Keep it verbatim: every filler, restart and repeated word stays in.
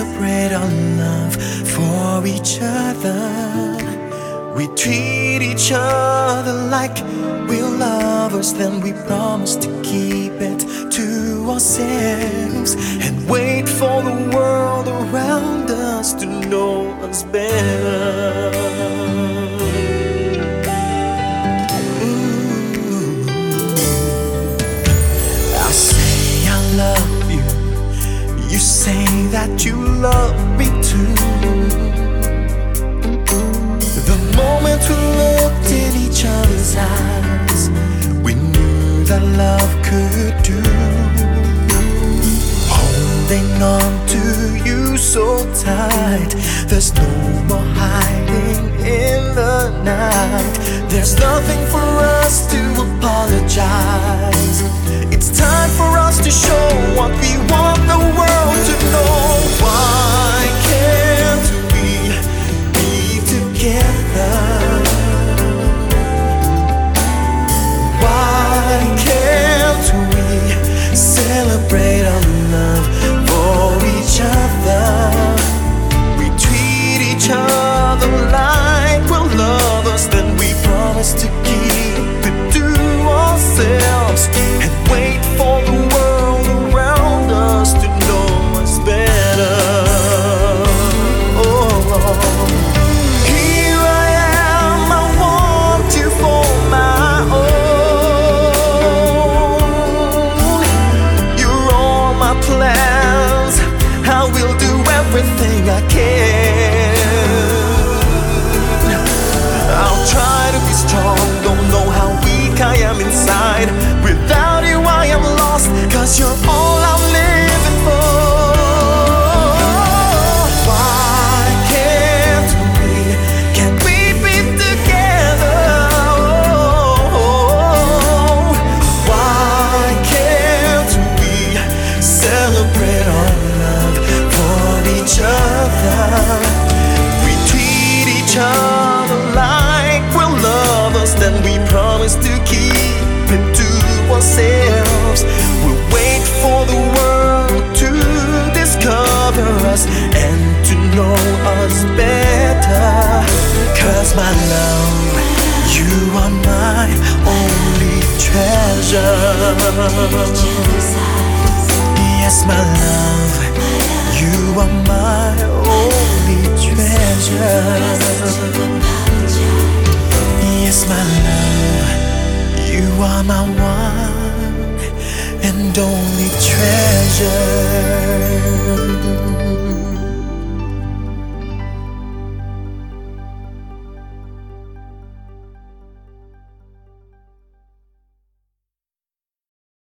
celebrate our love for each other. We treat each other like we're lovers, then we promise to keep it to ourselves and wait for the world around us to know us better. Ooh. I say I love you, you say that you love me too. The moment we looked in each other's eyes, we knew that love could do. Holding on to you so tight, there's no more hiding in the night. There's nothing for us to apologize. It's time for us to show what we want the world to know. Why can't we be together? Why can't we celebrate our love for each other? We treat each other like we're lovers, then we promise to keep it to ourselves and wait for the world around us to know us better. Oh, here I am, I want you for my own. You're all my plans, I will do everything I can. I'll try to be strong, don't know how weak I am inside. Without you I am lost, cause you're all I'm living for. Why can't we, can't we be together? Why can't we celebrate our love for each other? We treat each other like we're lovers, then we promise to keep it to ourselves. We'll wait for the world to discover us and to know us better. Cause my love, you are my only treasure. Yes, my love, you are my only treasure. Yes, my love, you are my one and only treasure.